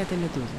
это «Медуза».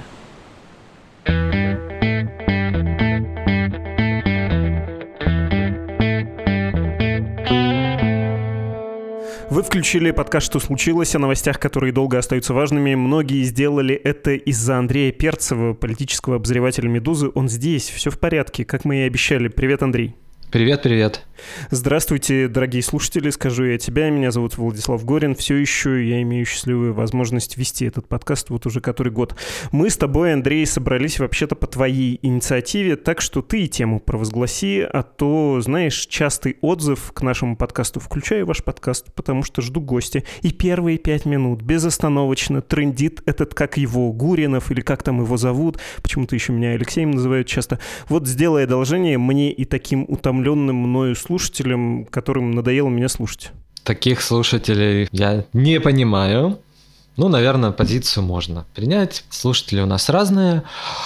Вы включили подкаст «Что случилось?» о новостях, которые долго остаются важными. Многие сделали это из-за Андрея Перцева, политического обозревателя «Медузы». Он здесь, все в порядке, как мы и обещали. Привет, Андрей. Привет. Здравствуйте, дорогие слушатели, скажу я тебя. Меня зовут Владислав Горин. Все еще я имею счастливую возможность вести этот подкаст вот уже который год. Мы с тобой, Андрей, собрались вообще-то по твоей инициативе, так что ты и тему провозгласи, а то, знаешь, частый отзыв к нашему подкасту. Включаю ваш подкаст, потому что жду гостя. И первые 5 минут безостановочно трендит этот, как его, Гуринов, или как там его зовут. Почему-то еще меня Алексеем называют часто. Вот сделай одолжение мне и таким утомленным мною слушателям, которым надоело меня слушать. Таких слушателей я не понимаю. Наверное, позицию можно принять. Слушатели у нас разные.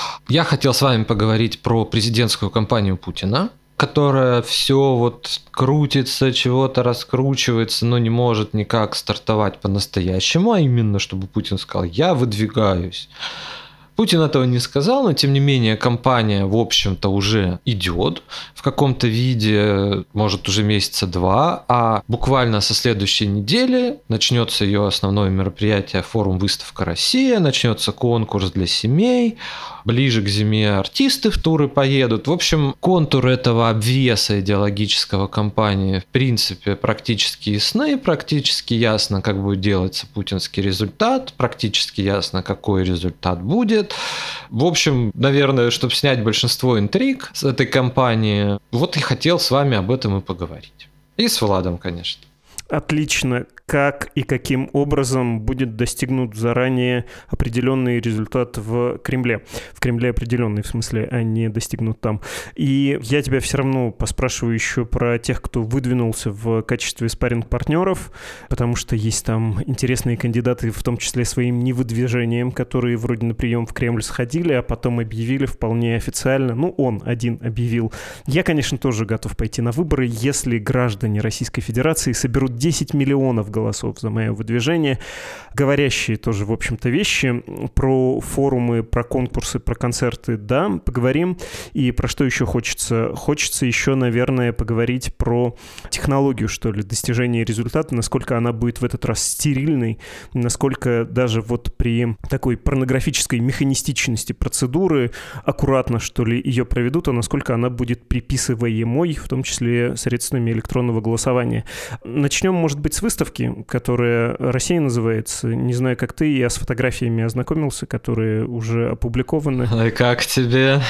Я хотел с вами поговорить про президентскую кампанию Путина, которая все вот крутится, чего-то раскручивается, но не может никак стартовать по-настоящему, а именно, чтобы Путин сказал: «Я выдвигаюсь». Путин этого не сказал, но тем не менее кампания, в общем-то, уже идет в каком-то виде, может, уже месяца 2, а буквально со следующей недели начнется ее основное мероприятие — форум «Выставка Россия», начнется конкурс для семей, ближе к зиме артисты в туры поедут. В общем, контур этого обвеса идеологического кампании в принципе практически ясны, практически ясно, как будет делаться путинский результат, практически ясно, какой результат будет. В общем, наверное, чтобы снять большинство интриг с этой кампании, вот и хотел с вами об этом и поговорить. И с Владом, конечно. Отлично. Как и каким образом будет достигнут заранее определенный результат в Кремле? В Кремле определенный, в смысле, а не достигнут там. И я тебя все равно поспрашиваю еще про тех, кто выдвинулся в качестве спарринг-партнеров, потому что есть там интересные кандидаты, в том числе своим невыдвижением, которые вроде на прием в Кремль сходили, а потом объявили вполне официально. Он один объявил. Я, конечно, тоже готов пойти на выборы, если граждане Российской Федерации соберут 10 миллионов голосов за мое выдвижение. Говорящие тоже, в общем-то, вещи. Про форумы, про конкурсы, про концерты, да, поговорим. И про что еще хочется? Хочется еще, наверное, поговорить про технологию, что ли, достижения результата, насколько она будет в этот раз стерильной, насколько даже вот при такой порнографической механистичности процедуры аккуратно, что ли, ее проведут, а насколько она будет приписываемой, в том числе средствами электронного голосования. Начнем, может быть, с выставки, которая «Россия» называется. Не знаю, как ты, я с фотографиями ознакомился, которые уже опубликованы. И как тебе?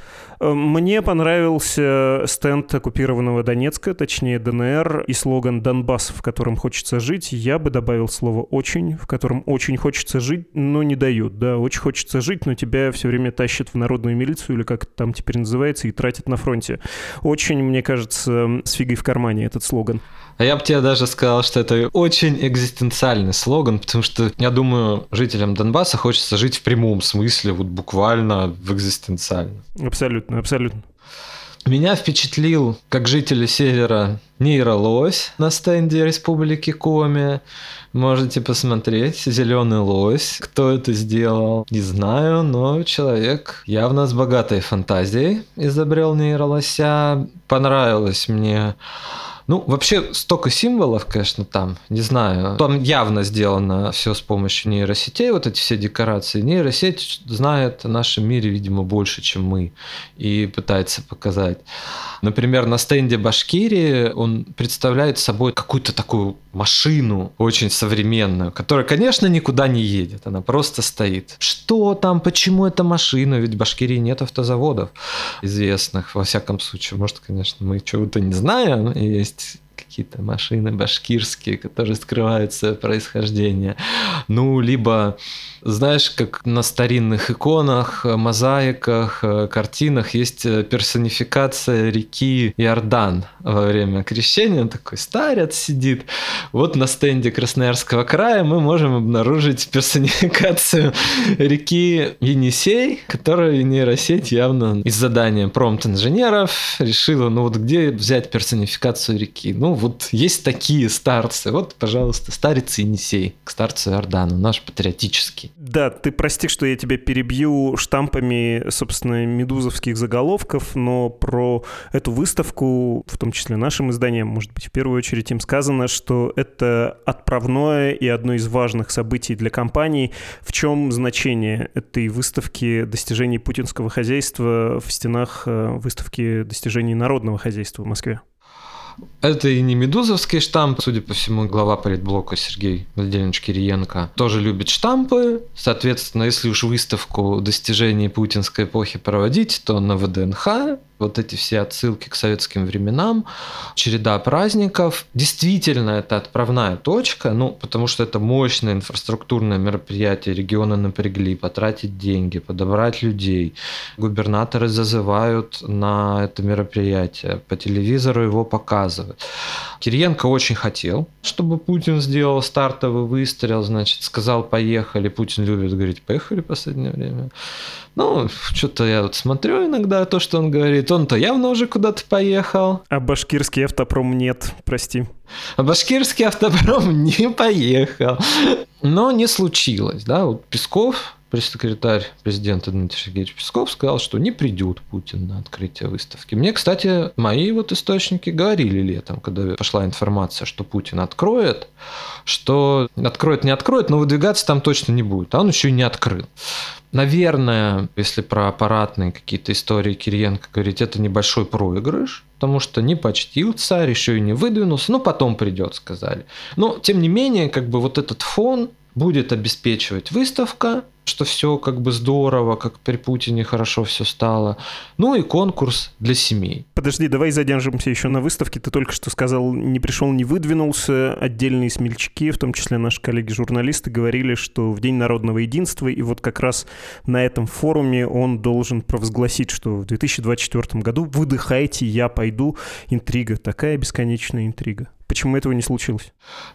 Мне понравился стенд оккупированного Донецка, точнее ДНР, и слоган «Донбасс, в котором хочется жить». Я бы добавил слово «очень», в котором очень хочется жить, но не дают. Да, очень хочется жить, но тебя все время тащат в народную милицию, или как это там теперь называется, и тратят на фронте. Очень, мне кажется, с фигой в кармане этот слоган. А я бы тебе даже сказал, что это очень экзистенциальный слоган, потому что, я думаю, жителям Донбасса хочется жить в прямом смысле, вот буквально в экзистенциальном. Абсолютно. Меня впечатлил, как жители Севера, нейролось на стенде Республики Коми. Можете посмотреть. Зеленый лось. Кто это сделал, не знаю, но человек явно с богатой фантазией изобрел нейролося. Понравилось мне. Вообще, столько символов, конечно, там, не знаю. Там явно сделано все с помощью нейросетей, вот эти все декорации. Нейросеть знает о нашем мире, видимо, больше, чем мы, и пытается показать. Например, на стенде Башкирии он представляет собой какую-то такую машину очень современную, которая, конечно, никуда не едет, она просто стоит. Что там, почему эта машина? Ведь в Башкирии нет автозаводов известных, во всяком случае. Может, конечно, мы чего-то не знаем, но есть какие-то машины башкирские, которые скрывают свое происхождение. Либо, знаешь, как на старинных иконах, мозаиках, картинах есть персонификация реки Иордан во время крещения. Он такой старец сидит. Вот на стенде Красноярского края мы можем обнаружить персонификацию реки Енисей, которую нейросеть явно из задания промпт-инженеров решила, где взять персонификацию реки? вот есть такие старцы. Вот, пожалуйста, старец Енисей к старцу Иордану, наш патриотический. Да, ты прости, что я тебя перебью штампами, собственно, медузовских заголовков, но про эту выставку, в том числе нашим изданием, может быть, в первую очередь им сказано, что это отправное и одно из важных событий для компании. В чем значение этой выставки достижений путинского хозяйства в стенах выставки достижений народного хозяйства в Москве? Это и не медузовский штамп. Судя по всему, глава политблока Сергей Владимирович Кириенко тоже любит штампы. Соответственно, если уж выставку достижений путинской эпохи проводить, то на ВДНХ. Вот эти все отсылки к советским временам, череда праздников. Действительно, это отправная точка, потому что это мощное инфраструктурное мероприятие. Регионы напрягли, потратить деньги, подобрать людей. Губернаторы зазывают на это мероприятие, по телевизору его показывают. Кириенко очень хотел, чтобы Путин сделал стартовый выстрел, значит, сказал «поехали». Путин любит говорить «поехали» в последнее время. Что-то я вот смотрю иногда то, что он говорит. Он-то явно уже куда-то поехал. А башкирский автопром нет, прости. А башкирский автопром не поехал. Но не случилось, да. Вот Песков, пресс-секретарь президента Дмитрий Сергеевич Песков, сказал, что не придет Путин на открытие выставки. Мне, кстати, мои вот источники говорили летом, когда пошла информация, что Путин откроет, что откроет, не откроет, но выдвигаться там точно не будет. А он еще и не открыл. Наверное, если про аппаратные какие-то истории Кириенко говорить, это небольшой проигрыш, потому что не почтил царь, еще и не выдвинулся, потом придет, сказали. Но, тем не менее, вот этот фон будет обеспечивать выставка, что все здорово, как при Путине хорошо все стало. И конкурс для семей. Подожди, давай задержимся еще на выставке. Ты только что сказал, не пришел, не выдвинулся. Отдельные смельчаки, в том числе наши коллеги-журналисты, говорили, что в День народного единства, и вот как раз на этом форуме он должен провозгласить, что в 2024 году выдыхайте, я пойду. Интрига, такая бесконечная интрига. Почему этого не случилось?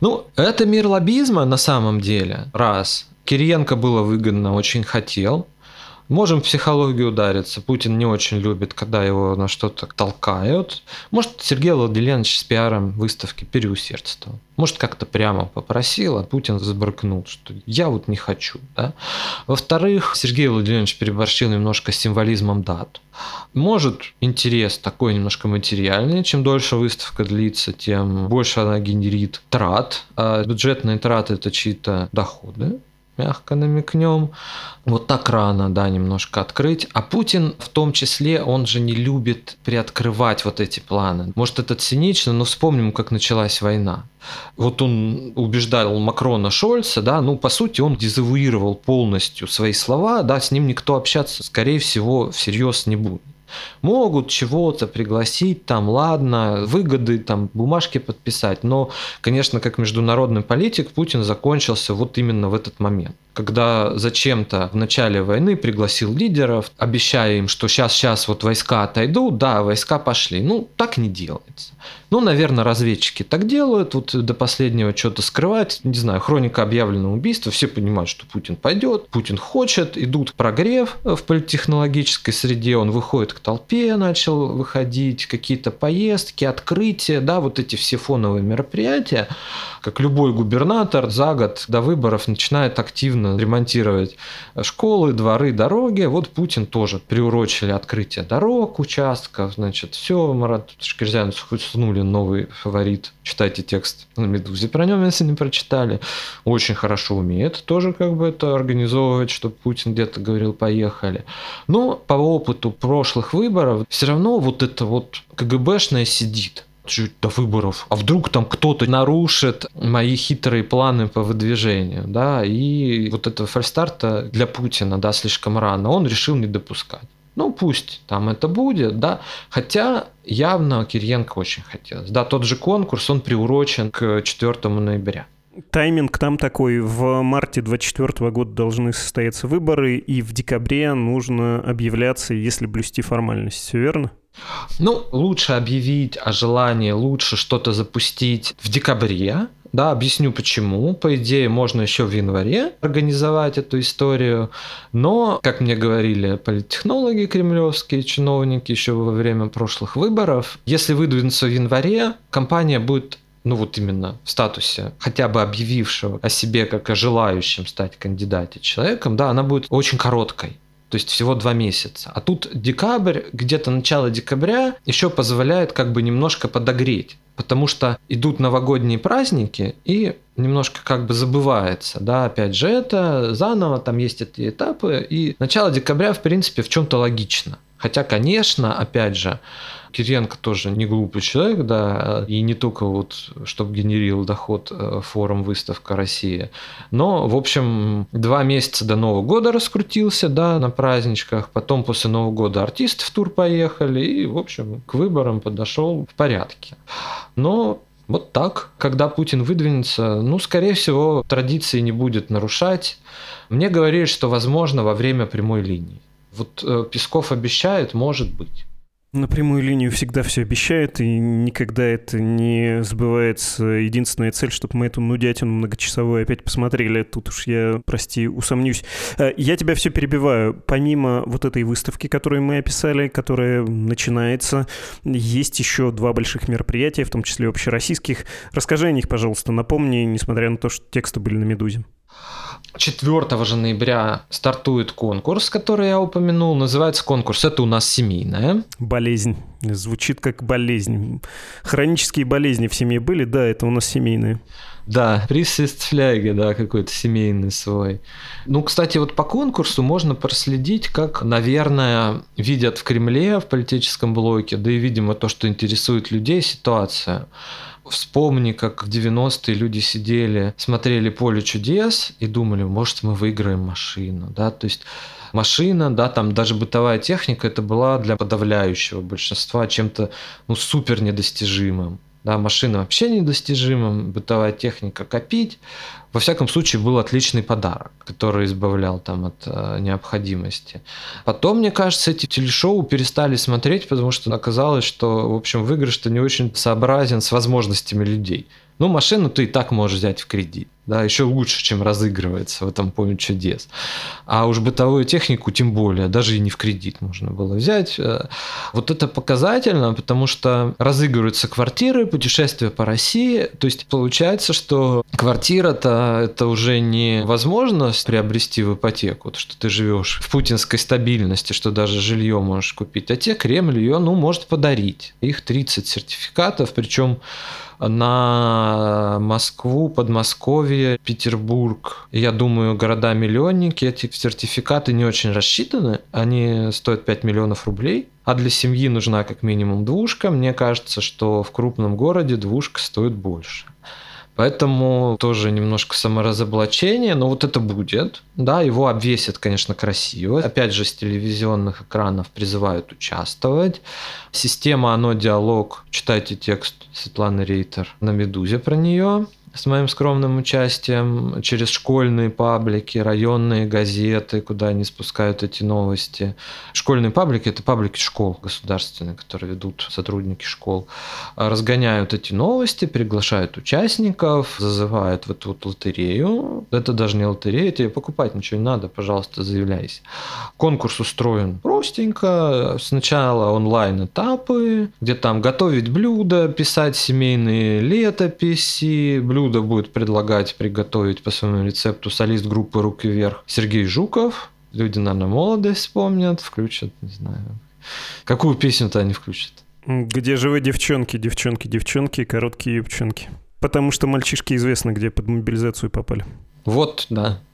Это мир лоббизма на самом деле. Раз. Кириенко было выгодно, очень хотел. Можем в психологию удариться. Путин не очень любит, когда его на что-то толкают. Может, Сергей Владимирович с пиаром выставки переусердствовал. Может, как-то прямо попросил, а Путин забрыкнул, что я вот не хочу. Да? Во-вторых, Сергей Владимирович переборщил немножко с символизмом дат. Может, интерес такой немножко материальный. Чем дольше выставка длится, тем больше она генерит трат. А бюджетные траты – это чьи-то доходы. Мягко намекнем. Вот так рано, немножко открыть. А Путин в том числе, он же не любит приоткрывать вот эти планы. Может, это цинично, но вспомним, как началась война. Вот он убеждал Макрона, Шольца, по сути, он дезавуировал полностью свои слова, с ним никто общаться, скорее всего, всерьез не будет. Могут чего-то пригласить, ладно, выгоды, бумажки подписать, но, конечно, как международный политик Путин закончился вот именно в этот момент. Когда зачем-то в начале войны пригласил лидеров, обещая им, что сейчас вот войска отойдут, войска пошли. Так не делается. Наверное, разведчики так делают, вот до последнего что-то скрывать. Не знаю, хроника объявленного убийства, все понимают, что Путин пойдет, Путин хочет, идут прогрев в политтехнологической среде, он выходит к толпе, начал выходить, какие-то поездки, открытия, вот эти все фоновые мероприятия. Как любой губернатор за год до выборов начинает активно ремонтировать школы, дворы, дороги. Вот Путин тоже приурочили открытие дорог, участков, все, Марат Шкирзян Хуснуллин, новый фаворит. Читайте текст на «Медузе» про него, если не прочитали. Очень хорошо умеет тоже это организовывать, чтобы Путин где-то говорил «поехали». Но по опыту прошлых выборов все равно вот это КГБшное сидит. Чуть до выборов. А вдруг там кто-то нарушит мои хитрые планы по выдвижению, и вот этого фальстарта для Путина, слишком рано, он решил не допускать. Пусть там это будет, хотя явно Кириенко очень хотелось. Тот же конкурс, он приурочен к 4 ноября. Тайминг там такой: в марте 2024 года должны состояться выборы, и в декабре нужно объявляться, если блюсти формальность. Все верно? Ну, лучше объявить о желании, лучше что-то запустить в декабре. Да, объясню почему. По идее, можно еще в январе организовать эту историю. Но, как мне говорили политтехнологи кремлевские, чиновники еще во время прошлых выборов, если выдвинуться в январе, кампания будет, ну вот именно в статусе хотя бы объявившего о себе как о желающем стать кандидатом человеком, да, она будет очень короткой. То есть всего 2 месяца. А тут декабрь, где-то начало декабря еще позволяет как бы немножко подогреть. Потому что идут новогодние праздники, и немножко как бы забывается, да, опять же это, заново там есть эти этапы, и начало декабря, в принципе, в чем-то логично. Хотя, конечно, опять же, Кириенко тоже не глупый человек, да, и не только вот, чтобы генерил доход форум «Выставка России», но, в общем, 2 месяца до Нового года раскрутился, да, на праздничках, потом после Нового года артисты в тур поехали, и, в общем, к выборам подошел в порядке. Но вот так, когда Путин выдвинется, ну, скорее всего, традиции не будет нарушать. Мне говорили, что, возможно, во время прямой линии. Вот Песков обещает, может быть. На прямую линию всегда все обещают, и никогда это не сбывается. Единственная цель, чтобы мы эту нудятину многочасовую опять посмотрели. Тут уж я, прости, усомнюсь. Я тебя все перебиваю. Помимо вот этой выставки, которую мы описали, которая начинается, есть еще 2 больших мероприятия, в том числе общероссийских. Расскажи о них, пожалуйста, напомни, несмотря на то, что тексты были на «Медузе». 4 же ноября стартует конкурс, который я упомянул. Называется конкурс «Это у нас семейная». Болезнь. Звучит как болезнь. Хронические болезни в семье были? Да, это у нас семейные. Да, приз ist Fляге, да, какой-то семейный свой. Ну, кстати, вот по конкурсу можно проследить, как, наверное, видят в Кремле, в политическом блоке, да и, видимо, то, что интересует людей, ситуация. Вспомни, как в 90-е люди сидели, смотрели «Поле чудес» и думали, может, мы выиграем машину, да, то есть машина, да, там даже бытовая техника, это была для подавляющего большинства чем-то, ну, супер недостижимым. Да, машина вообще недостижима, бытовая техника копить. Во всяком случае, был отличный подарок, который избавлял там от необходимости. Потом, мне кажется, эти телешоу перестали смотреть, потому что оказалось, что, в общем, выигрыш-то не очень сообразен с возможностями людей. Ну, машину ты и так можешь взять в кредит. Да, еще лучше, чем разыгрывается в этом «Поле чудес». А уж бытовую технику тем более, даже и не в кредит можно было взять. Вот это показательно, потому что разыгрываются квартиры, путешествия по России. То есть получается, что квартира-то это уже не возможность приобрести в ипотеку, что ты живешь в путинской стабильности, что даже жилье можешь купить, а те Кремль ее, ну, может подарить. Их 30 сертификатов, причем на Москву, Подмосковье, Петербург, я думаю, города-миллионники, эти сертификаты не очень рассчитаны, они стоят 5 миллионов рублей, а для семьи нужна как минимум 2. Мне кажется, что в крупном городе 2 стоит больше. Поэтому тоже немножко саморазоблачение, но вот это будет. Да, его обвесят, конечно, красиво. Опять же, с телевизионных экранов призывают участвовать. Система «Оно диалог». Читайте текст Светланы Рейтер на «Медузе» про нее. С моим скромным участием через школьные паблики, районные газеты, куда они спускают эти новости. Школьные паблики – это паблики школ государственные, которые ведут сотрудники школ. Разгоняют эти новости, приглашают участников, зазывают в эту вот лотерею. Это даже не лотерея, тебе покупать ничего не надо, пожалуйста, заявляйся. Конкурс устроен простенько. Сначала онлайн-этапы, где там готовить блюда, писать семейные летописи, блюда будет предлагать приготовить по своему рецепту солист группы «Руки вверх» Сергей Жуков. Люди, наверное, молодость вспомнят, включат, не знаю. Какую песню-то они включат? Где же вы, девчонки, девчонки, девчонки, короткие юбчонки? Потому что мальчишки известно, где под мобилизацию попали. Вот, да.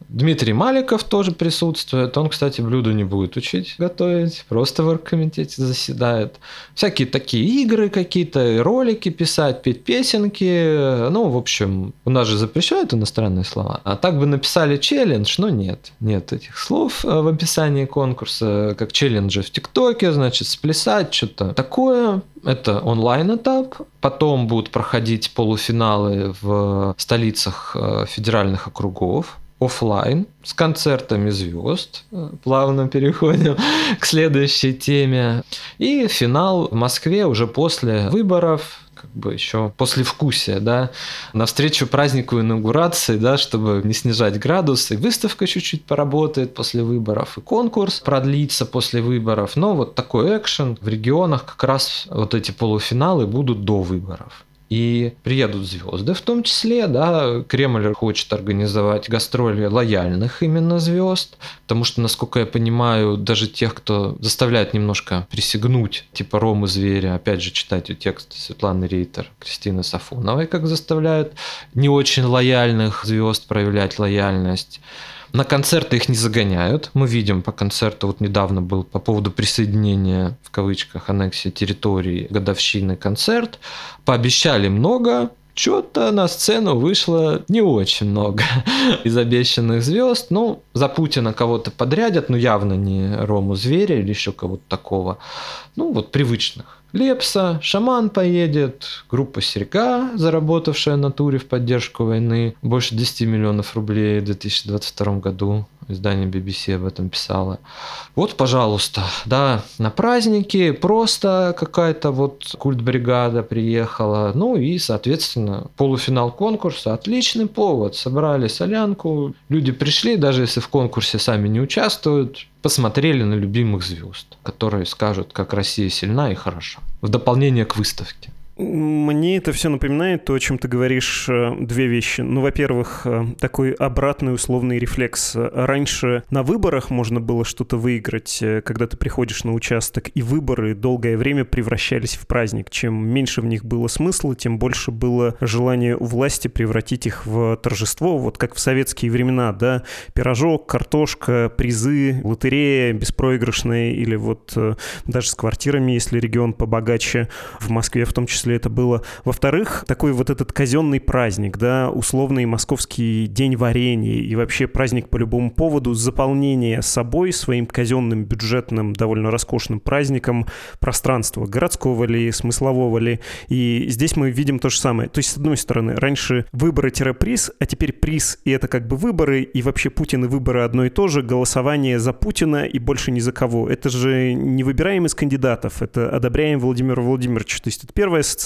Дмитрий Маликов тоже присутствует. Он, кстати, блюдо не будет учить готовить, просто в оргкомитете заседает. Всякие такие игры какие-то, ролики писать, петь песенки. Ну, в общем, у нас же запрещают иностранные слова. А так бы написали челлендж, но нет. Нет этих слов в описании конкурса, как челленджи в ТикТоке, значит, сплясать, что-то такое. Это онлайн-этап. Потом будут проходить полуфиналы в столицах федеральных округов. Оффлайн с концертами звезд. Плавно переходим к следующей теме. И финал в Москве уже после выборов, как бы еще послевкусие, да, навстречу празднику инаугурации, да, чтобы не снижать градус, и выставка чуть-чуть поработает после выборов, и конкурс продлится после выборов. Но вот такой экшен в регионах, как раз вот эти полуфиналы будут до выборов. И приедут звезды в том числе, да, Кремль хочет организовать гастроли лояльных именно звезд, потому что, насколько я понимаю, даже тех, кто заставляет немножко присягнуть, типа Ромы Зверя, опять же, читать текст Светланы Рейтер, Кристины Сафоновой, как заставляют не очень лояльных звезд проявлять лояльность. На концерты их не загоняют. Мы видим по концерту, вот недавно был по поводу присоединения, в кавычках, аннексии территории, годовщины концерт. Пообещали много, что-то на сцену вышло не очень много из обещанных звезд. Ну, за Путина кого-то подрядят, но явно не Рому Зверя или еще кого-то такого. Ну, вот привычных. Лепса, Шаман поедет, группа Серьга, заработавшая на туре в поддержку войны, больше 10 миллионов рублей в 2022 году. Издание BBC об этом писало. Вот, пожалуйста, да, на праздники просто какая-то вот культбригада приехала. Ну и, соответственно, полуфинал конкурса. Отличный повод. Собрали солянку. Люди пришли, даже если в конкурсе сами не участвуют, посмотрели на любимых звезд, которые скажут, как Россия сильна и хороша. В дополнение к выставке. Мне это все напоминает то, о чем ты говоришь, две вещи. Ну, во-первых, такой обратный условный рефлекс. Раньше на выборах можно было что-то выиграть, когда ты приходишь на участок, и выборы долгое время превращались в праздник. Чем меньше в них было смысла, тем больше было желание у власти превратить их в торжество, вот как в советские времена, да, пирожок, картошка, призы, лотерея беспроигрышная, или вот даже с квартирами, если регион побогаче, в Москве в том числе это было. Во-вторых, такой вот этот казенный праздник, да, условный московский день варенья и вообще праздник по любому поводу, заполнение собой, своим казенным, бюджетным, довольно роскошным праздником пространства, городского ли, смыслового ли. И здесь мы видим то же самое. То есть, с одной стороны, раньше выборы-приз, а теперь приз, и это как бы выборы, и вообще Путин и выборы одно и то же, голосование за Путина и больше ни за кого. Это же не выбираем из кандидатов, это одобряем Владимира Владимировича. То есть это первая ассоциация.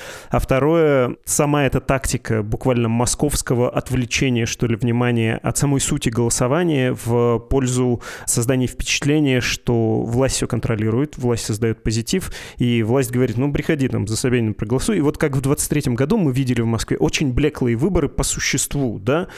А второе, сама эта тактика буквально московского отвлечения, что ли, внимания от самой сути голосования в пользу создания впечатления, что власть все контролирует, власть создает позитив, и власть говорит, ну, приходи там за Собянина проголосуй. И вот как в 23-м году мы видели в Москве очень блеклые выборы по существу, да,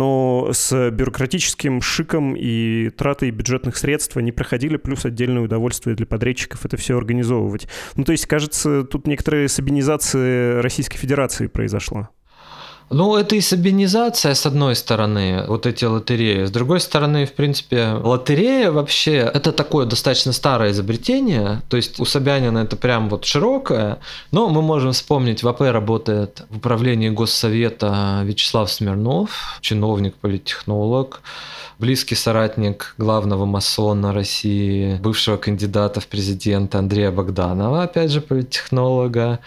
но с бюрократическим шиком и тратой бюджетных средств они проходили, плюс отдельное удовольствие для подрядчиков это все организовывать. Ну, то есть, кажется, тут некоторые сабинизация Российской Федерации произошла. Ну, это и сабинизация, с одной стороны, вот эти лотереи. С другой стороны, в принципе, лотерея вообще, это такое достаточно старое изобретение. То есть у Собянина это прям вот широкое. Но мы можем вспомнить, в АП работает в управлении Госсовета Вячеслав Смирнов, чиновник, политтехнолог, близкий соратник главного масона России, бывшего кандидата в президенты Андрея Богданова, опять же политтехнолога.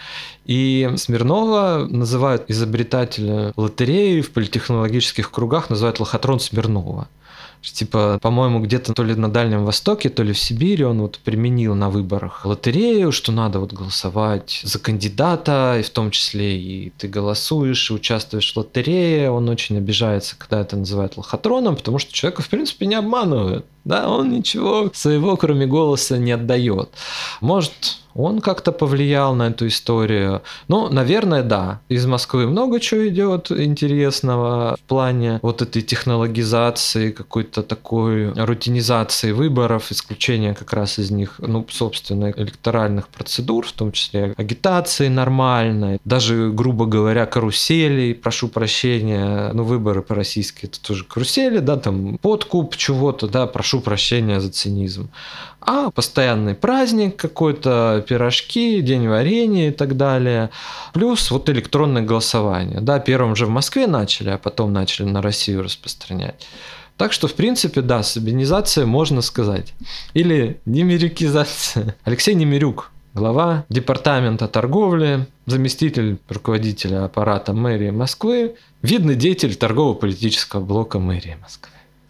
И Смирнова называют изобретателя лотереи в политтехнологических кругах, называют лохотрон Смирнова. Типа, по-моему, где-то то ли на Дальнем Востоке, то ли в Сибири он вот применил на выборах лотерею, что надо вот голосовать за кандидата, и в том числе и ты голосуешь, и участвуешь в лотерее. Он очень обижается, когда это называют лохотроном, потому что человека, в принципе, не обманывают. Да, он ничего своего, кроме голоса, не отдает. Может, он как-то повлиял на эту историю. Ну, наверное, да. Из Москвы много чего идет интересного в плане вот этой технологизации, какой-то такой рутинизации выборов, исключения как раз из них, ну, собственно, электоральных процедур, в том числе агитации нормальной, даже, грубо говоря, каруселей, прошу прощения, ну, выборы по-российски это тоже карусели, да, там подкуп чего-то, да, прошу прощения за цинизм. А постоянный праздник какой-то, пирожки, день варенья и так далее. Плюс вот электронное голосование. Да, первым же в Москве начали, а потом начали на Россию распространять. Так что, в принципе, да, сабинизация можно сказать. Или немирюкизация. Алексей Немирюк, глава департамента торговли, заместитель руководителя аппарата мэрии Москвы, видный деятель торгово-политического блока мэрии Москвы.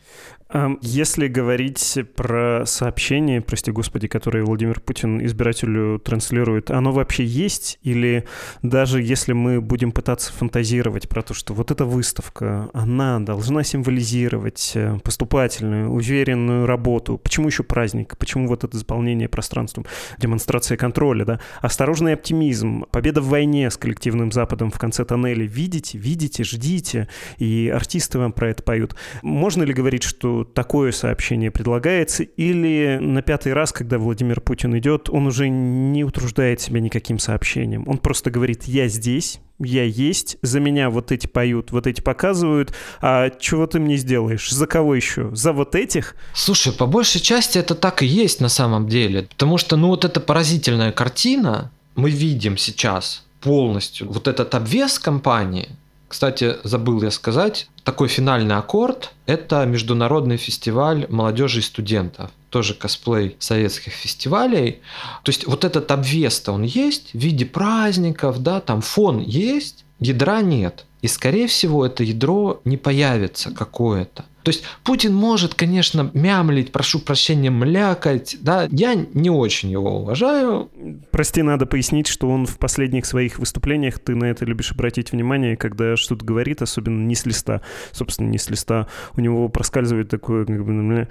Если говорить про сообщение, прости господи, которое Владимир Путин избирателю транслирует, оно вообще есть? Или даже если мы будем пытаться фантазировать про то, что вот эта выставка, она должна символизировать поступательную, уверенную работу, почему еще праздник, почему вот это заполнение пространством, демонстрация контроля, да? Осторожный оптимизм, победа в войне с коллективным Западом в конце тоннеля. Видите, ждите, и артисты вам про это поют. Можно ли говорить, что такое сообщение предлагается, или на 5-й раз, когда Владимир Путин идет, он уже не утруждает себя никаким сообщением? Он просто говорит: я здесь, я есть, за меня вот эти поют, вот эти показывают, а чего ты мне сделаешь? За кого еще? За вот этих? Слушай, по большей части это так и есть на самом деле, потому что, ну, вот эта поразительная картина, мы видим сейчас полностью вот этот обвес компании. Кстати, забыл я сказать, такой финальный аккорд – это международный фестиваль молодежи и студентов. Тоже косплей советских фестивалей. То есть вот этот обвес-то он есть в виде праздников, да, там фон есть, ядра нет. И, скорее всего, это ядро не появится какое-то. То есть Путин может, конечно, мямлить, прошу прощения, млякать, да, я не очень его уважаю. Прости, надо пояснить, что он в последних своих выступлениях, ты на это любишь обратить внимание, когда что-то говорит, особенно не с листа, собственно, не с листа, у него проскальзывает такое, как бы,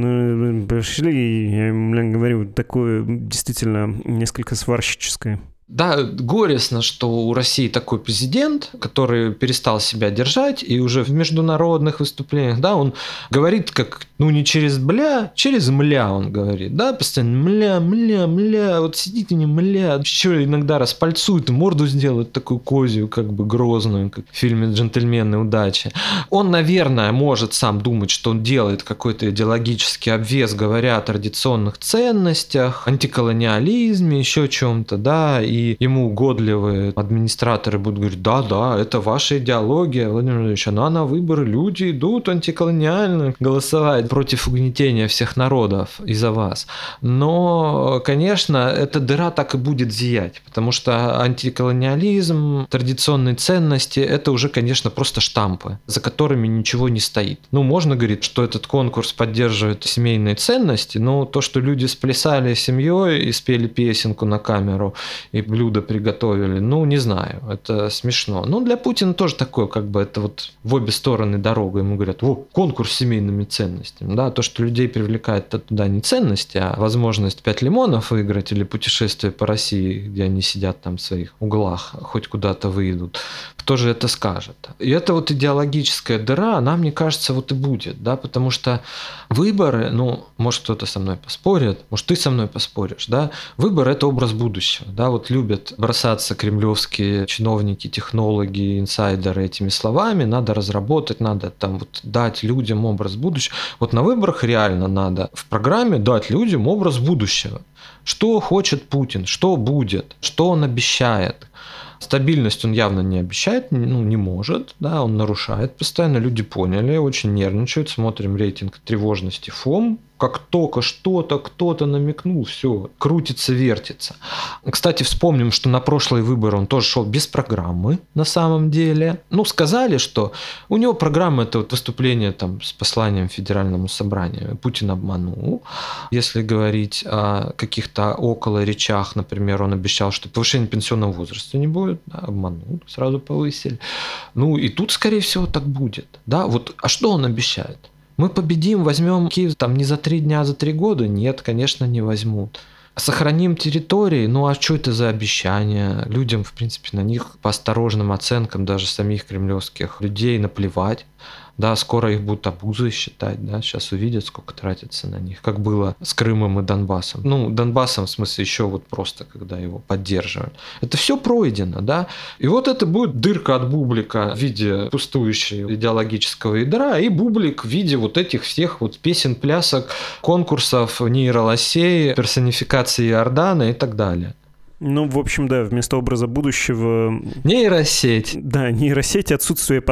пошли, я ему говорю, такое действительно несколько сварщическое. Да, горестно, что у России такой президент, который перестал себя держать, и уже в международных выступлениях, да, он говорит как, ну, не через бля, через мля он говорит, да, постоянно мля, вот сидите не мля, еще иногда распальцует, морду сделает такую козью, как бы грозную, как в фильме «Джентльмены удачи». Он, наверное, может сам думать, что он делает какой-то идеологический обвес, говоря о традиционных ценностях, антиколониализме, еще чем-то, да, и ему угодливые администраторы будут говорить: да, это ваша идеология, Владимир Владимирович, она на выборы, люди идут антиколониально голосовать против угнетения всех народов из-за вас. Но, конечно, эта дыра так и будет зиять, потому что антиколониализм, традиционные ценности – это уже, конечно, просто штампы, за которыми ничего не стоит. Ну, можно говорить, что этот конкурс поддерживает семейные ценности, но то, что люди сплясали семьей и спели песенку на камеру, и блюдо приготовили, ну, не знаю, это смешно. Ну, для Путина тоже такое, как бы, это вот в обе стороны дорога. Ему говорят: о, конкурс с семейными ценностями. Да, то, что людей привлекает туда не ценности, а возможность 5 лимонов выиграть или путешествие по России, где они сидят там в своих углах, хоть куда-то выйдут. Кто же это скажет? И это вот идеологическая дыра, она, мне кажется, вот и будет, да, потому что выборы, ну, может, кто-то со мной поспорит, может, ты со мной поспоришь, да, выбор – это образ будущего, да, вот любят бросаться кремлевские чиновники, технологи, инсайдеры этими словами: надо разработать, надо там вот дать людям образ будущего. Вот на выборах реально надо в программе дать людям образ будущего. Что хочет Путин, что будет, что он обещает. Стабильность он явно не обещает, ну, не может, да, он нарушает постоянно, люди поняли, очень нервничают, смотрим рейтинг тревожности ФОМ, как только что-то кто-то намекнул, все, крутится, вертится. Кстати, вспомним, что на прошлые выборы он тоже шел без программы, на самом деле. Ну, сказали, что у него программа – это вот выступление там с посланием Федеральному собранию. Путин обманул. Если говорить о каких-то около речах, например, он обещал, что повышения пенсионного возраста не будет, да, обманул, сразу повысили. Ну, и тут, скорее всего, так будет. Да? Вот, а что он обещает? Мы победим, возьмем Киев там не за 3 дня, а за 3 года? Нет, конечно, не возьмут. Сохраним территории, ну а что это за обещания? Людям, в принципе, на них по осторожным оценкам даже самих кремлевских людей наплевать. Да, скоро их будут обузой считать, да, сейчас увидят, сколько тратится на них, как было с Крымом и Донбассом. Ну, Донбассом, в смысле, еще вот просто, когда его поддерживали. Это все пройдено, да. И вот это будет дырка от бублика в виде пустующего идеологического ядра и бублик в виде вот этих всех вот песен, плясок, конкурсов, нейролосей, персонификации Иордана и так далее. Ну, в общем, да, вместо образа будущего... Нейросеть. Да, нейросеть, отсутствие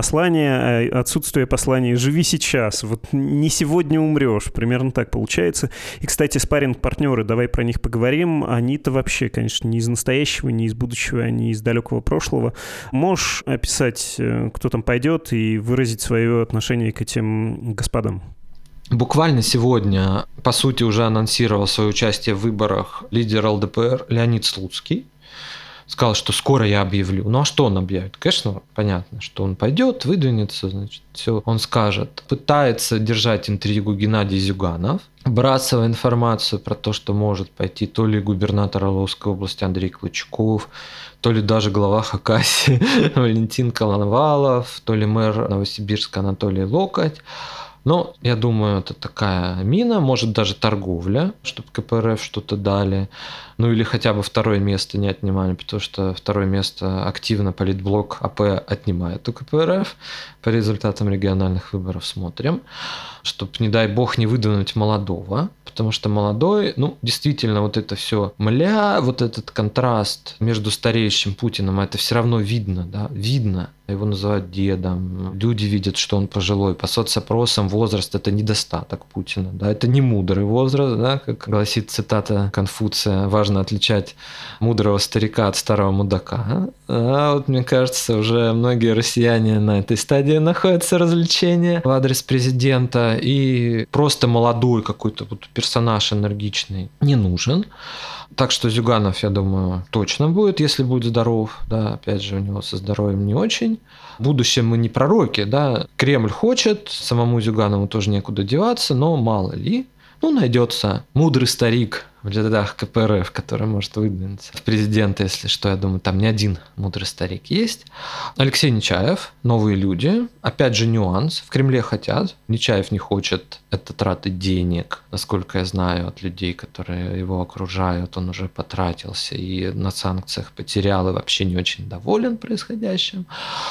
послания «живи сейчас», вот не сегодня умрешь, примерно так получается. И, кстати, спарринг-партнеры, давай про них поговорим, они-то вообще, конечно, не из настоящего, не из будущего, они из далекого прошлого. Можешь описать, кто там пойдет, и выразить свое отношение к этим господам? Буквально сегодня, по сути, уже анонсировал свое участие в выборах лидер ЛДПР Леонид Слуцкий. Сказал, что скоро я объявлю. Ну а что он объявит? Конечно, понятно, что он пойдет, выдвинется, значит, все он скажет. Пытается держать интригу Геннадий Зюганов, бросая информацию про то, что может пойти то ли губернатор Орловской области Андрей Клычков, то ли даже глава Хакасии Валентин Коновалов, то ли мэр Новосибирска Анатолий Локоть. Но я думаю, это такая мина, может даже торговля, чтобы КПРФ что-то дали. Ну или хотя бы второе место не отнимали, потому что второе место активно политблок АП отнимает у КПРФ. По результатам региональных выборов смотрим, чтобы, не дай бог, не выдвинуть молодого. Потому что молодой, ну, действительно, вот это все вот этот контраст между стареющим Путиным, это все равно видно, да, видно. Его называют дедом, люди видят, что он пожилой. По соцопросам возраст – это недостаток Путина, да, это не мудрый возраст, да, как гласит цитата Конфуция, важно отличать мудрого старика от старого мудака. А вот, мне кажется, уже многие россияне на этой стадии находятся развлечения в адрес президента, и просто молодой какой-то вот персонаж энергичный не нужен. Так что Зюганов, я думаю, точно будет, если будет здоров. Да, опять же, у него со здоровьем не очень. В будущем мы не пророки, да. Кремль хочет, самому Зюганову тоже некуда деваться, но мало ли. Ну, найдется мудрый старик в рядах КПРФ, который может выдвинуться в президенты, если что, я думаю, там не один мудрый старик есть. Алексей Нечаев, новые люди. Опять же нюанс, в Кремле хотят, Нечаев не хочет, это траты денег. Насколько я знаю от людей, которые его окружают, он уже потратился и на санкциях потерял, и вообще не очень доволен происходящим.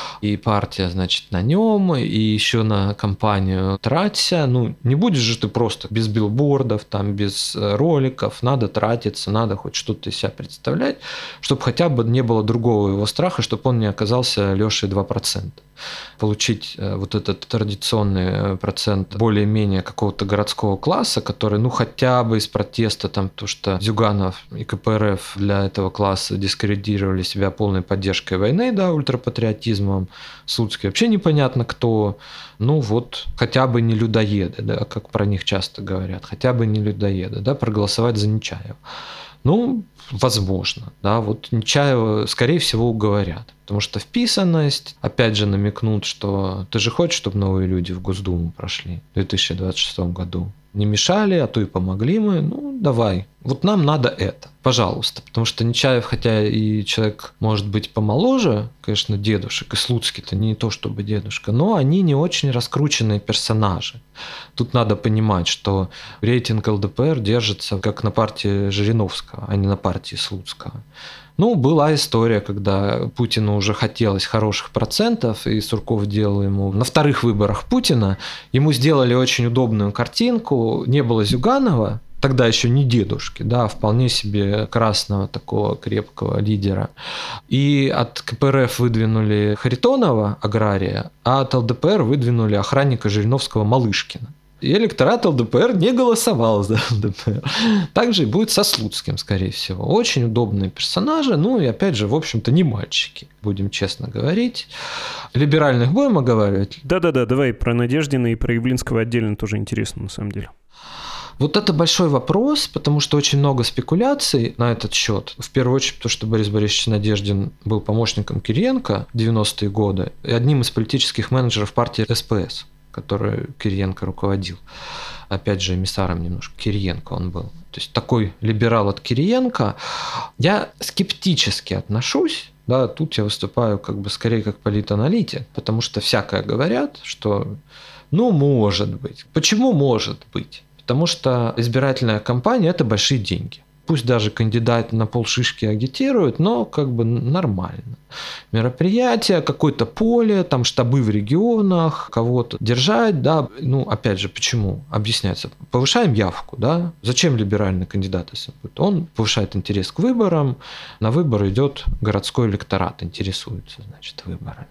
И партия, значит, на нем, и еще на кампанию траться. Ну, не будешь же ты просто без билбордов, там, без роликов, надо тратиться, надо хоть что-то из себя представлять, чтобы хотя бы не было другого его страха, чтобы он не оказался Лешей 2%. Получить вот этот традиционный процент более-менее какого-то городского класса, который, ну, хотя бы из протеста, там, то, что Зюганов и КПРФ для этого класса дискредитировали себя полной поддержкой войны, да, ультрапатриотизмом, Слуцкий вообще непонятно кто, ну, вот, хотя бы не людоеды, да, как про них часто говорят, хотя бы не людоеды, да, проголосовать за Нечаева. Ну, возможно, да, вот Нечаева, скорее всего, уговорят. Потому что вписанность, опять же, намекнут, что ты же хочешь, чтобы новые люди в Госдуму прошли в 2026 году. Не мешали, а то и помогли мы, ну, давай. Вот нам надо это, пожалуйста. Потому что Нечаев, хотя и человек может быть помоложе, конечно, дедушек, и Слуцкий-то не то чтобы дедушка, но они не очень раскрученные персонажи. Тут надо понимать, что рейтинг ЛДПР держится как на партии Жириновского, а не на партии Слуцкого. Ну, была история, когда Путину уже хотелось хороших процентов, и Сурков делал ему на вторых выборах Путина, ему сделали очень удобную картинку, не было Зюганова, тогда еще не дедушки, да, вполне себе красного такого крепкого лидера. И от КПРФ выдвинули Харитонова, агрария, а от ЛДПР выдвинули охранника Жириновского Малышкина. И электорат ЛДПР не голосовал за ЛДПР. Так же и будет со Слуцким, скорее всего. Очень удобные персонажи, ну и опять же, в общем-то, не мальчики, будем честно говорить. Либеральных будем оговаривать? Да-да-да, давай про Надеждина и про Явлинского отдельно тоже интересно, на самом деле. Вот это большой вопрос, потому что очень много спекуляций на этот счет. В первую очередь, потому что Борис Борисович Надеждин был помощником Кириенко в 90-е годы и одним из политических менеджеров партии СПС, которой Кириенко руководил. Опять же, эмиссаром немножко Кириенко он был. То есть такой либерал от Кириенко. Я скептически отношусь. Да, тут я выступаю скорее как политаналитик, потому что всякое говорят, что может быть. Почему может быть? Потому что избирательная кампания – это большие деньги. Пусть даже кандидат на полшишки агитирует, но нормально. Мероприятие, какое-то поле, там штабы в регионах, кого-то держать, да. Опять же, почему? Объясняется. Повышаем явку, да. Зачем либеральный кандидат, если будет? Он повышает интерес к выборам, на выборы идет городской электорат, интересуется, выборами.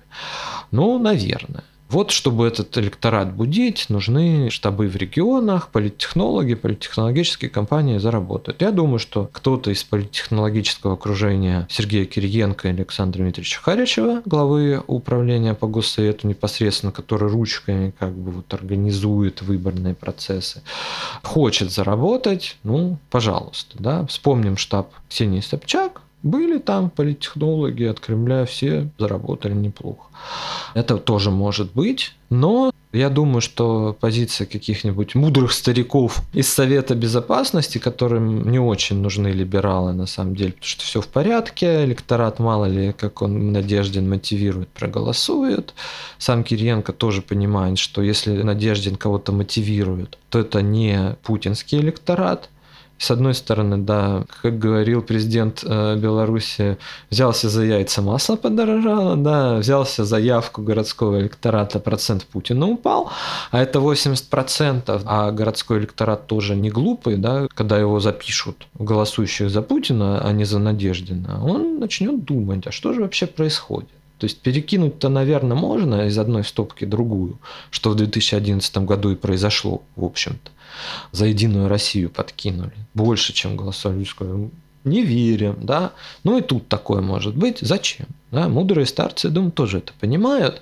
Наверное. Вот, чтобы этот электорат будить, нужны штабы в регионах, политтехнологи, политтехнологические компании заработают. Я думаю, что кто-то из политтехнологического окружения Сергея Кириенко и Александра Дмитриевича Харичева, главы управления по Госсовету непосредственно, который ручками организует выборные процессы, хочет заработать, пожалуйста. Да. Вспомним штаб Ксении Собчак. Были там политтехнологи от Кремля, все заработали неплохо. Это тоже может быть, но я думаю, что позиция каких-нибудь мудрых стариков из Совета Безопасности, которым не очень нужны либералы на самом деле, потому что все в порядке, электорат, мало ли, как он Надеждин мотивирует, проголосует. Сам Кириенко тоже понимает, что если Надеждин кого-то мотивирует, то это не путинский электорат. С одной стороны, да, как говорил президент Беларуси, взялся за яйца, масло подорожало, да, взялся за явку городского электората, процент Путина упал, а это 80%, а городской электорат тоже не глупый, да, когда его запишут голосующих за Путина, а не за Надеждина, он начнет думать, а что же вообще происходит? То есть перекинуть-то, наверное, можно из одной стопки в другую, что в 2011 году и произошло, в общем-то. За Единую Россию подкинули. Больше, чем голосовали. Не верим, да. И тут такое может быть. Зачем? Да? Мудрые старцы, я думаю, тоже это понимают.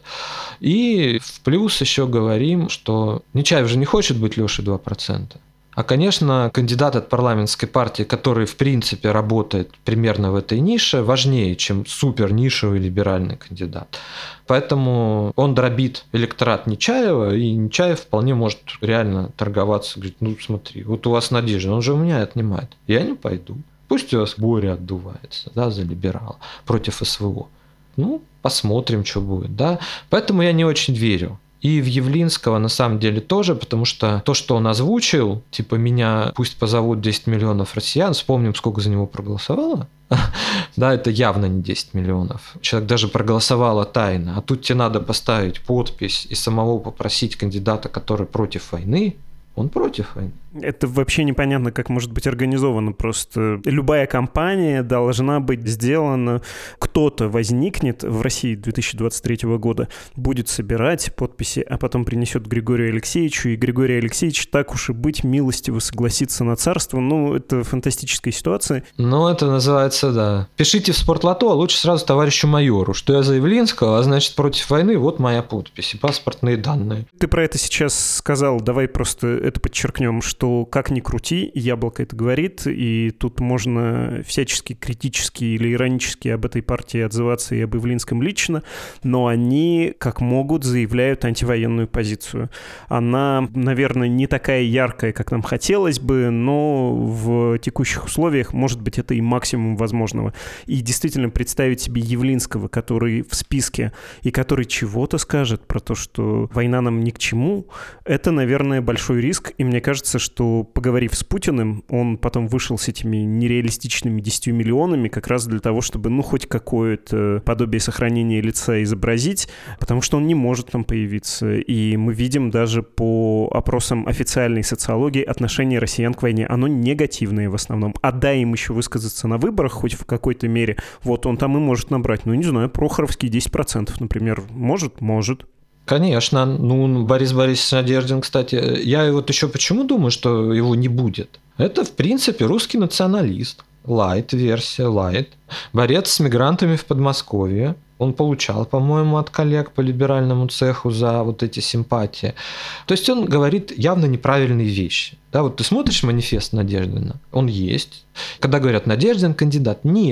И в плюс еще говорим, что Нечаев же не хочет быть Лешей 2%. А, конечно, кандидат от парламентской партии, который, в принципе, работает примерно в этой нише, важнее, чем супер нишевый либеральный кандидат. Поэтому он дробит электорат Нечаева, и Нечаев вполне может реально торговаться. Говорит, смотри, вот у вас Надежда, он же у меня отнимает. Я не пойду. Пусть у вас Боря отдувается, да, за либерала против СВО. Посмотрим, что будет, да. Поэтому я не очень верю. И в Явлинского на самом деле тоже, потому что то, что он озвучил, меня пусть позовут 10 миллионов россиян, вспомним, сколько за него проголосовало. Да, это явно не 10 миллионов. Человек даже проголосовал тайно. А тут тебе надо поставить подпись и самого попросить кандидата, который против войны. Он против войны. Это вообще непонятно, как может быть организовано. Просто любая кампания должна быть сделана. Кто-то возникнет в России 2023 года, будет собирать подписи, а потом принесет Григорию Алексеевичу, и Григорий Алексеевич, так уж и быть, милостиво согласится на царство. Это фантастическая ситуация. Это называется, да. Пишите в Спортлото, а лучше сразу товарищу майору, что я за Явлинского, а значит, против войны, вот моя подпись и паспортные данные. Ты про это сейчас сказал, давай просто это подчеркнем, что как ни крути, Яблоко это говорит, и тут можно всячески критически или иронически об этой партии отзываться и об Явлинском лично, но они, как могут, заявляют антивоенную позицию. Она, наверное, не такая яркая, как нам хотелось бы, но в текущих условиях, может быть, это и максимум возможного. И действительно представить себе Явлинского, который в списке и который чего-то скажет про то, что война нам ни к чему, это, наверное, большой риск, и мне кажется, что, поговорив с Путиным, он потом вышел с этими нереалистичными 10 миллионами как раз для того, чтобы, хоть какое-то подобие сохранения лица изобразить, потому что он не может там появиться. И мы видим даже по опросам официальной социологии отношение россиян к войне. Оно негативное в основном. А дай им еще высказаться на выборах, хоть в какой-то мере, вот он там и может набрать, не знаю, прохоровские 10%, например. Может? Может. Конечно. Борис Борисович Надеждин, кстати, я еще почему думаю, что его не будет? Это, в принципе, русский националист. Лайт-версия, лайт. Борец с мигрантами в Подмосковье. Он получал, по-моему, от коллег по либеральному цеху за вот эти симпатии. То есть он говорит явно неправильные вещи. Да, вот ты смотришь манифест Надеждина, он есть. Когда говорят, Надеждин кандидат, нет.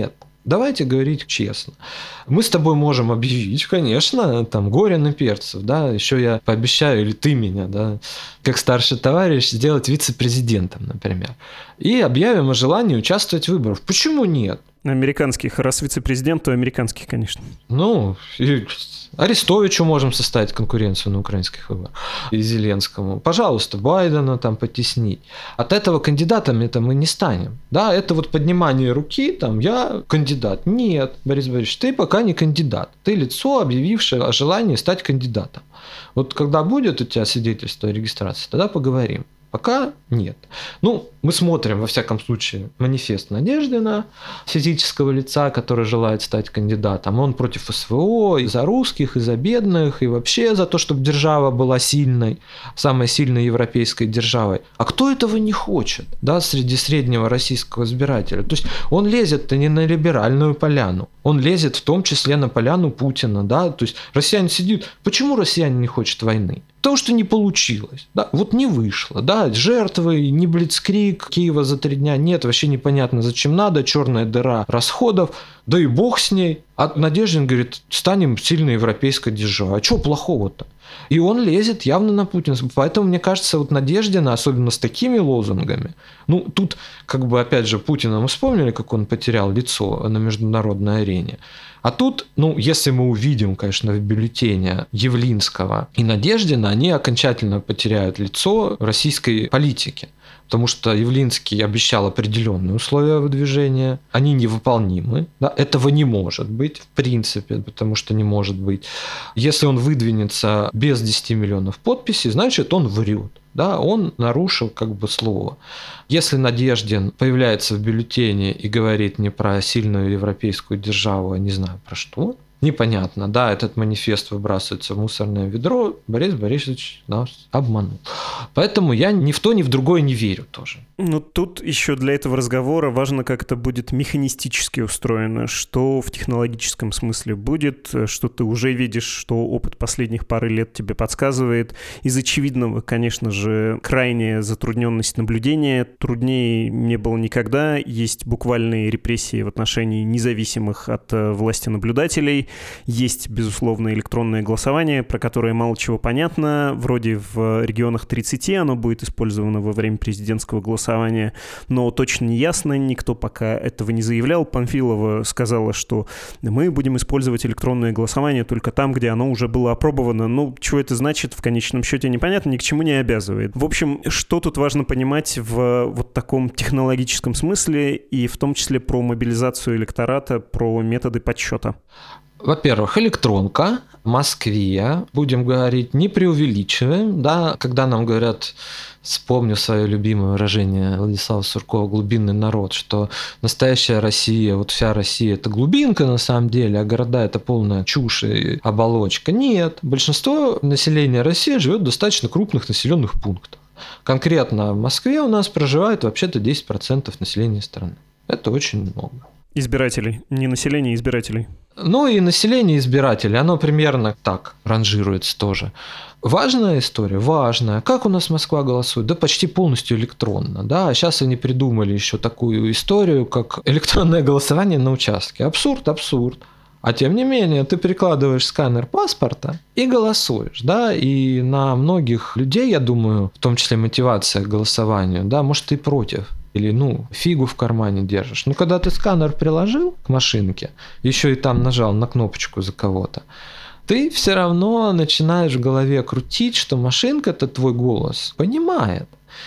Давайте говорить честно. Мы с тобой можем объявить, конечно, там, Горин-Перцев, да, еще я пообещаю, или ты меня, да, как старший товарищ, сделать вице-президентом, например. И объявим о желании участвовать в выборах. Почему нет? Американских. Раз вице-президент, то американских, конечно. Ну, и Арестовичу можем составить конкуренцию на украинских выборах. И Зеленскому. Пожалуйста, Байдена там потеснить. От этого кандидатами-то мы не станем. Да, это вот поднимание руки, там, я кандидат. Нет, Борис Борисович, ты пока не кандидат. Ты лицо, объявившее о желании стать кандидатом. Вот когда будет у тебя свидетельство о регистрации, тогда поговорим. Пока нет. Ну, мы смотрим, во всяком случае, манифест Надеждина, физического лица, который желает стать кандидатом. Он против СВО, и за русских, и за бедных, и вообще за то, чтобы держава была сильной, самой сильной европейской державой. А кто этого не хочет, да, среди среднего российского избирателя? То есть он лезет-то не на либеральную поляну, он лезет в том числе на поляну Путина, да, то есть россияне сидят. Почему россияне не хотят войны? Потому что не получилось, да, вот не вышло, да, жертвы, не блицкриг, Киева за 3 дня нет, вообще непонятно зачем надо, черная дыра расходов, да и бог с ней. А Надеждин говорит, станем сильной европейской державой, а что плохого-то? И он лезет явно на Путина, поэтому мне кажется, вот Надеждина, особенно с такими лозунгами, ну тут как бы опять же Путина мы вспомнили, как он потерял лицо на международной арене. А тут, ну, если мы увидим, конечно, в бюллетене Явлинского и Надеждина, они окончательно потеряют лицо российской политики. Потому что Явлинский обещал определенные условия выдвижения, они невыполнимы. Да? Этого не может быть, в принципе, потому что не может быть. Если он выдвинется без 10 миллионов подписей, значит, он врет. Да, он нарушил как бы слово. Если Надеждин появляется в бюллетене и говорит не про сильную европейскую державу, а не знаю про что, непонятно, да, этот манифест выбрасывается в мусорное ведро, Борис Борисович нас обманул. Поэтому я ни в то, ни в другое не верю тоже. Ну, тут еще для этого разговора важно, как это будет механистически устроено, что в технологическом смысле будет, что ты уже видишь, что опыт последних пары лет тебе подсказывает. Из очевидного, конечно же, крайняя затрудненность наблюдения. Труднее не было никогда. Есть буквальные репрессии в отношении независимых от власти наблюдателей. Есть, безусловно, электронное голосование, про которое мало чего понятно. Вроде в регионах 30 оно будет использовано во время президентского голосования, но точно не ясно, никто пока этого не заявлял. Панфилова сказала, что мы будем использовать электронное голосование только там, где оно уже было опробовано. Ну, что это значит, в конечном счете непонятно, ни к чему не обязывает. В общем, что тут важно понимать в вот таком технологическом смысле, и в том числе про мобилизацию электората, про методы подсчета? Во-первых, электронка в Москве, будем говорить, не преувеличиваем, да, когда нам говорят, вспомню свое любимое выражение Владислава Суркова «глубинный народ», что настоящая Россия, вот вся Россия – это глубинка на самом деле, а города – это полная чушь и оболочка. Нет, большинство населения России живет в достаточно крупных населенных пунктах. Конкретно в Москве у нас проживает вообще-то 10% населения страны. Это очень много. Избирателей, не население, избирателей. Ну и население избирателей, оно примерно так ранжируется тоже. Важная история? Важная. Как у нас Москва голосует? Да почти полностью электронно. Да? Сейчас они придумали еще такую историю, как электронное голосование на участке. Абсурд, абсурд. А тем не менее, ты прикладываешь сканер паспорта и голосуешь. Да? И на многих людей, я думаю, в том числе мотивация к голосованию, да, может, ты против. Или, фигу в кармане держишь. Но когда ты сканер приложил к машинке, еще и там нажал на кнопочку за кого-то, ты все равно начинаешь в голове крутить, что машинка-то твой голос понимает.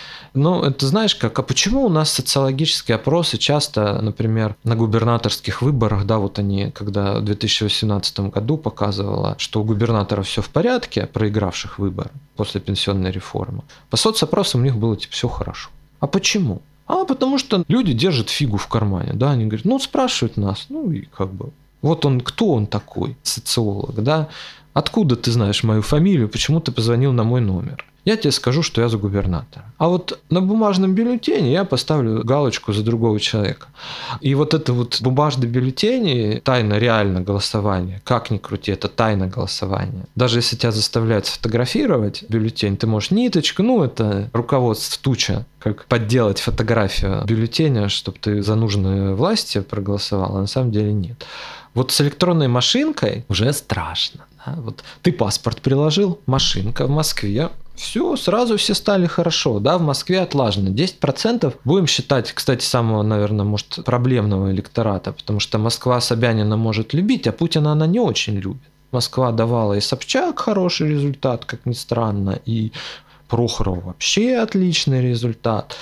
Но это знаешь как, а почему у нас социологические опросы часто, например, на губернаторских выборах, да, вот они, когда в 2018 году показывало, что у губернаторов все в порядке, проигравших выборы после пенсионной реформы, по соцопросам у них было типа все хорошо. А почему? А потому что люди держат фигу в кармане, да, они говорят, спрашивают нас, и как бы, вот он, кто он такой, социолог, да, откуда ты знаешь мою фамилию, почему ты позвонил на мой номер? я тебе скажу, что я за губернатора. А вот на бумажном бюллетене я поставлю галочку за другого человека. И вот это вот бумажный бюллетень, тайна реально голосования, как ни крути, это тайна голосования. Даже если тебя заставляют сфотографировать бюллетень, ты можешь ниточку, это руководство туча, как подделать фотографию бюллетеня, чтобы ты за нужные власти проголосовал, а на самом деле нет. Вот с электронной машинкой уже страшно. Да? Вот ты паспорт приложил, машинка в Москве, все, сразу все стали хорошо, да, в Москве отлажено. 10% будем считать, кстати, самого, наверное, может, проблемного электората, потому что Москва Собянина может любить, а Путина она не очень любит. Москва давала и Собчак хороший результат, как ни странно, и Прохоров вообще отличный результат.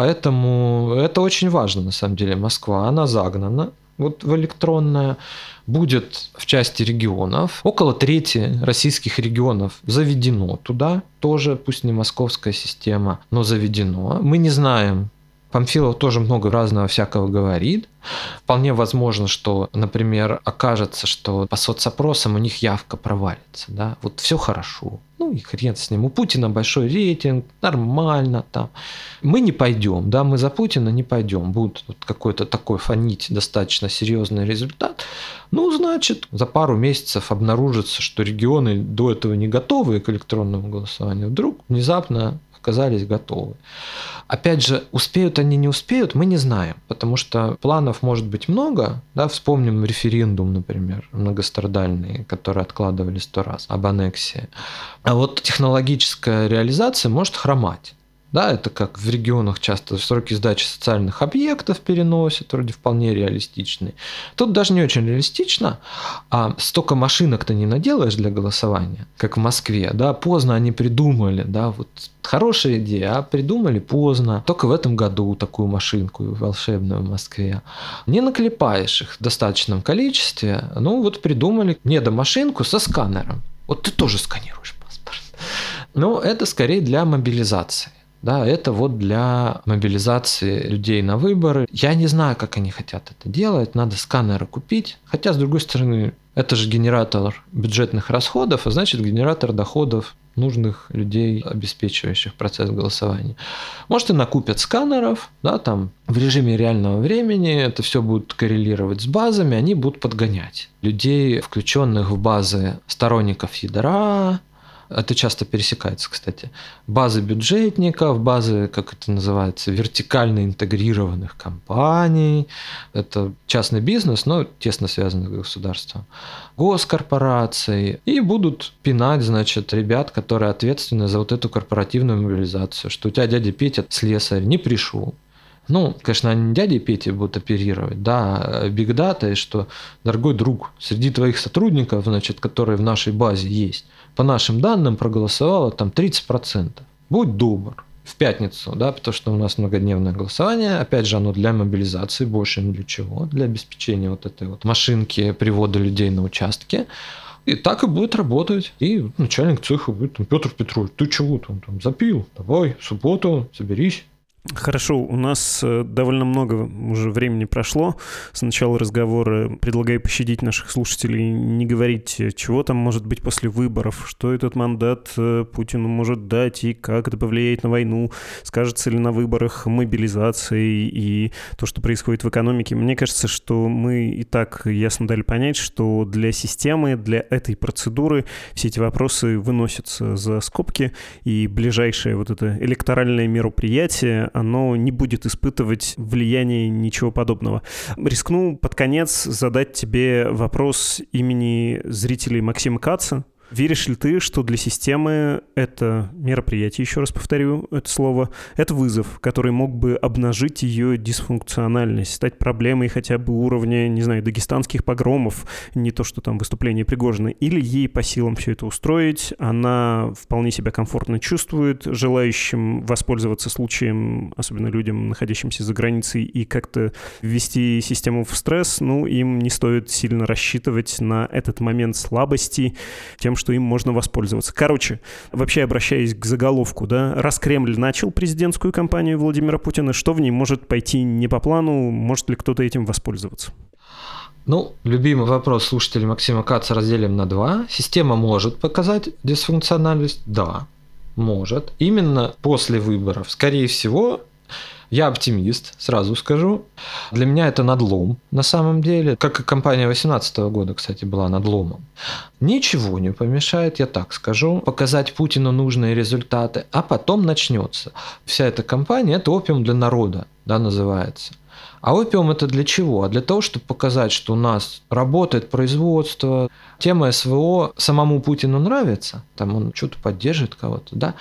Поэтому это очень важно, на самом деле, Москва, она загнана вот в электронное. Будет в части регионов. Около трети российских регионов заведено туда. Тоже, пусть не московская система, но заведено. Мы не знаем. Памфилов тоже много разного всякого говорит. Вполне возможно, что, например, окажется, что по соцопросам у них явка провалится. Да? Вот все хорошо. И хрен с ним. У Путина большой рейтинг, нормально там. Мы не пойдем, да, мы за Путина не пойдем. Будет вот какой-то такой фонить достаточно серьезный результат. Значит, за пару месяцев обнаружится, что регионы до этого не готовы к электронному голосованию, вдруг внезапно оказались готовы. Опять же, успеют они, не успеют, мы не знаем, потому что планов может быть много. Да? Вспомним референдум, например, многострадальный, который откладывали 100 раз, об аннексии. А вот технологическая реализация может хромать. Да, это как в регионах часто сроки сдачи социальных объектов переносят, вроде вполне реалистичные. Тут даже не очень реалистично, а столько машинок-то не наделаешь для голосования, как в Москве. Да, поздно они придумали, да, вот хорошая идея, а придумали поздно. Только в этом году такую машинку волшебную в Москве. Не наклепаешь их в достаточном количестве, придумали недомашинку со сканером. Вот ты тоже сканируешь паспорт. Но это скорее для мобилизации. Да, это вот для мобилизации людей на выборы. Я не знаю, как они хотят это делать. Надо сканеры купить. Хотя, с другой стороны, это же генератор бюджетных расходов, а значит, генератор доходов нужных людей, обеспечивающих процесс голосования. Может, и накупят сканеров, да, там в режиме реального времени, это все будет коррелировать с базами, они будут подгонять людей, включенных в базы сторонников ядра. Это часто пересекается, кстати. Базы бюджетников, базы, как это называется, вертикально интегрированных компаний. Это частный бизнес, но тесно связанный с государством. Госкорпораций. И будут пинать, значит, ребят, которые ответственны за вот эту корпоративную мобилизацию. Что у тебя дядя Петя, слесарь, не пришел. Конечно, они дяди Пети будут оперировать, да, Big Data, и что, дорогой друг, среди твоих сотрудников, значит, которые в нашей базе есть, по нашим данным проголосовало там 30%. Будь добр. В пятницу, да, потому что у нас многодневное голосование, опять же, оно для мобилизации, больше ни для чего, для обеспечения вот этой вот машинки привода людей на участке. И так и будет работать. И начальник цеха будет, Петр Петрович, ты чего там запил? Давай, в субботу соберись. Хорошо, у нас довольно много уже времени прошло с начала разговора. Предлагаю пощадить наших слушателей, не говорить, чего там может быть после выборов, что этот мандат Путину может дать и как это повлияет на войну, скажется ли на выборах мобилизации и то, что происходит в экономике. Мне кажется, что мы и так ясно дали понять, что для системы, для этой процедуры все эти вопросы выносятся за скобки, и ближайшее вот это электоральное мероприятие, оно не будет испытывать влияние ничего подобного. Рискну под конец задать тебе вопрос имени зрителей Максима Каца. Веришь ли ты, что для системы это мероприятие, еще раз повторю это слово, это вызов, который мог бы обнажить ее дисфункциональность, стать проблемой хотя бы уровня, не знаю, дагестанских погромов, не то, что там выступление Пригожина, или ей по силам все это устроить, она вполне себя комфортно чувствует, желающим воспользоваться случаем, особенно людям, находящимся за границей, и как-то ввести систему в стресс, им не стоит сильно рассчитывать на этот момент слабости, тем, что им можно воспользоваться. Короче, вообще обращаясь к заголовку, да, раз Кремль начал президентскую кампанию Владимира Путина, что в ней может пойти не по плану, может ли кто-то этим воспользоваться? Любимый вопрос слушателей Максима Каца разделим на два. Система может показать дисфункциональность? Да. может. Именно после выборов. Скорее всего, я оптимист, сразу скажу. Для меня это надлом на самом деле. Как и кампания 2018 года, кстати, была надломом. Ничего не помешает, я так скажу, показать Путину нужные результаты, а потом начнется. Вся эта кампания – это опиум для народа, да, называется. А опиум это для чего? А для того, чтобы показать, что у нас работает производство. Тема СВО самому Путину нравится, там он что-то поддерживает кого-то, да,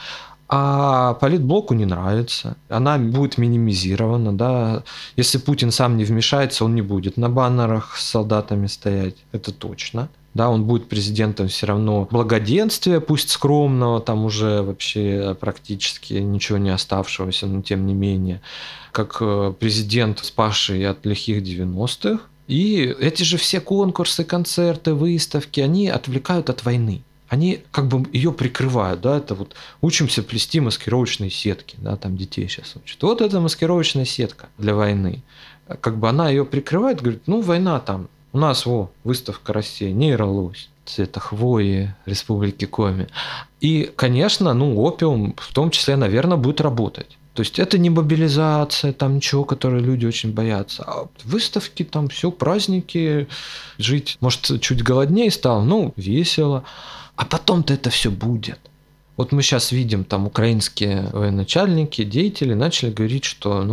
а политблоку не нравится. Она будет минимизирована, да. Если Путин сам не вмешается, он не будет на баннерах с солдатами стоять, это точно. Да, он будет президентом все равно благоденствия, пусть скромного, там уже вообще практически ничего не оставшегося, но тем не менее, как президент, спасший от лихих 90-х. И эти же все конкурсы, концерты, выставки, они отвлекают от войны. Они как бы ее прикрывают, да, это вот учимся плести маскировочные сетки, да, там детей сейчас учат. Вот это маскировочная сетка для войны. Как бы она ее прикрывает, говорит, ну, война там, у нас, выставка России, нейролось, цвета хвои Республики Коми. И, конечно, опиум в том числе, наверное, будет работать. То есть это не мобилизация, там ничего, которые люди очень боятся. А выставки, там все, праздники, жить, может, чуть голоднее стало, весело. А потом-то это все будет. Вот мы сейчас видим, там украинские военачальники, деятели начали говорить, что,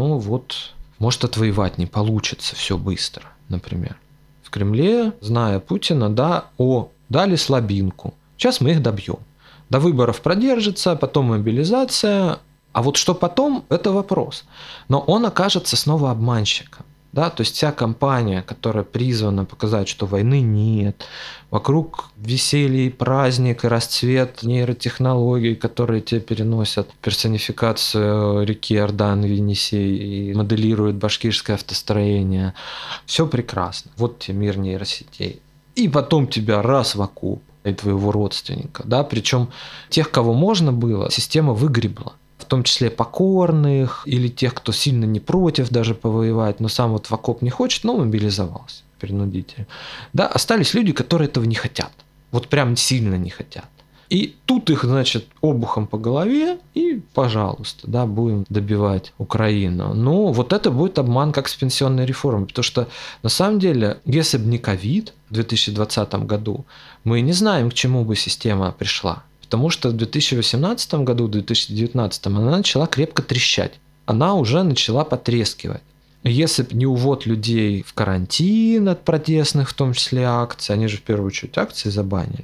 может отвоевать не получится все быстро, например. В Кремле, зная Путина, дали слабинку. Сейчас мы их добьем. До выборов продержится, потом мобилизация. А вот что потом, это вопрос. Но он окажется снова обманщиком. Да? То есть вся кампания, которая призвана показать, что войны нет, вокруг веселье и праздник, и расцвет нейротехнологий, которые тебе переносят персонификацию реки Иордан, Енисей и моделируют башкирское автостроение. Все прекрасно. Вот тебе мир нейросетей. И потом тебя раз в окоп и твоего родственника. Да? Причем тех, кого можно было, система выгребла. В том числе покорных или тех, кто сильно не против даже повоевать, но сам в окоп не хочет, но мобилизовался принудительно. Да, остались люди, которые этого не хотят. Вот прям сильно не хотят. И тут их, обухом по голове и, пожалуйста, да, будем добивать Украину. Вот это будет обман, как с пенсионной реформой. Потому что, на самом деле, если бы не ковид в 2020 году, мы не знаем, к чему бы система пришла. Потому что в 2018 году, в 2019 она начала крепко трещать. Она уже начала потрескивать. Если бы не увод людей в карантин от протестных, в том числе акций, они же в первую очередь акции забанили,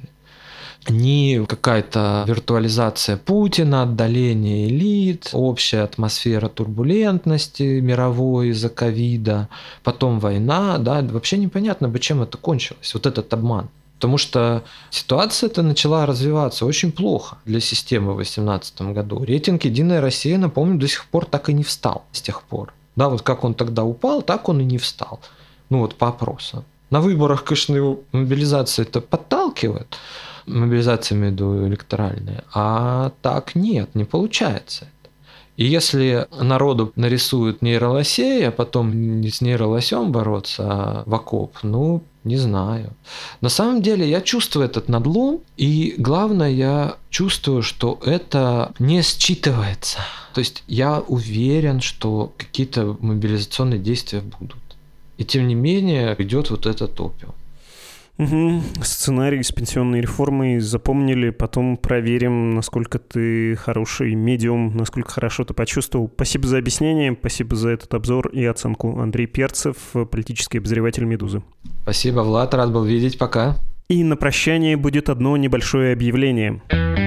ни какая-то виртуализация Путина, отдаление элит, общая атмосфера турбулентности мировой из-за ковида, потом война, да, вообще непонятно бы, чем это кончилось, вот этот обман. Потому что ситуация-то начала развиваться очень плохо для системы в 2018 году. Рейтинг «Единая Россия», напомню, до сих пор так и не встал с тех пор. Да, вот как он тогда упал, так он и не встал. По опросам. На выборах, конечно, мобилизация-то подталкивает. Мобилизация, имею в виду, электоральная. А так нет, не получается. И если народу нарисуют нейролосей, а потом не с нейролосем бороться, а в окоп, не знаю. На самом деле я чувствую этот надлом, и главное, я чувствую, что это не считывается. То есть я уверен, что какие-то мобилизационные действия будут. И тем не менее идет вот этот опиум. Угу. Сценарий с пенсионной реформой запомнили, потом проверим, насколько ты хороший медиум, насколько хорошо ты почувствовал. Спасибо за объяснение, спасибо за этот обзор и оценку. Андрей Перцев, политический обозреватель «Медузы». Спасибо, Влад, рад был видеть, пока. И на прощание будет одно небольшое объявление.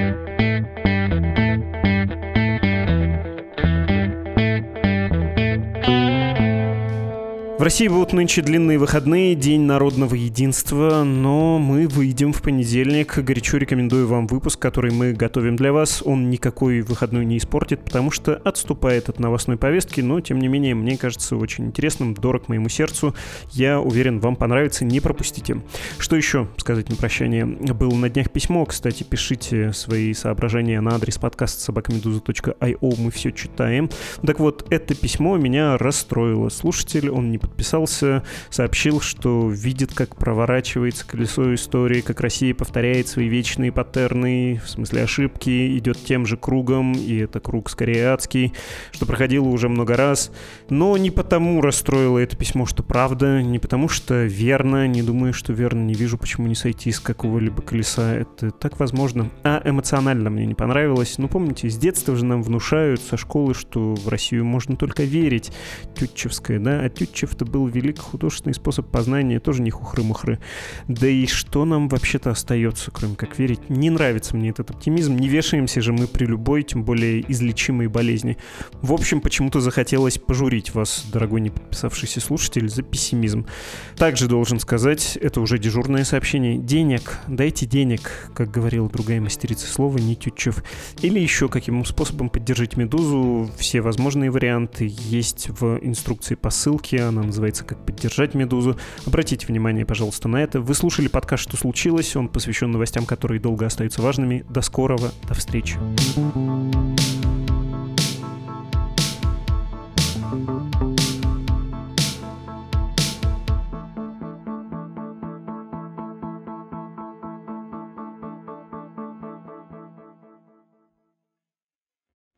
В России будут нынче длинные выходные, День народного единства, но мы выйдем в понедельник. Горячо рекомендую вам выпуск, который мы готовим для вас. Он никакой выходной не испортит, потому что отступает от новостной повестки, но, тем не менее, мне кажется очень интересным, дорог моему сердцу. Я уверен, вам понравится, не пропустите. Что еще сказать на прощание? Было на днях письмо, кстати, пишите свои соображения на адрес подкаста @meduza.io, мы все читаем. Так вот, это письмо меня расстроило. Слушатель, он не подписался, сообщил, что видит, как проворачивается колесо истории, как Россия повторяет свои вечные паттерны, в смысле ошибки, идет тем же кругом, и это круг скорее адский, что проходило уже много раз. Но не потому расстроило это письмо, что правда, не потому что верно, не думаю, что верно, не вижу, почему не сойти с какого-либо колеса, это так возможно. А эмоционально мне не понравилось. Ну, помните, с детства же нам внушают со школы, что в Россию можно только верить. Тютчевская, да? А Тютчев-то был великий художественный способ познания, тоже не хухры-мухры. Да и что нам вообще-то остается, кроме как верить? Не нравится мне этот оптимизм. Не вешаемся же мы при любой, тем более излечимой болезни. В общем, почему-то захотелось пожурить вас, дорогой не подписавшийся слушатель, за пессимизм. Также должен сказать, это уже дежурное сообщение, денег, дайте денег, как говорила другая мастерица слова, не Тютчев. Или еще каким способом поддержать «Медузу». Все возможные варианты есть в инструкции по ссылке, она называется «Как поддержать Медузу». Обратите внимание, пожалуйста, на это. Вы слушали подкаст «Что случилось?», он посвящен новостям, которые долго остаются важными. До скорого, до встречи.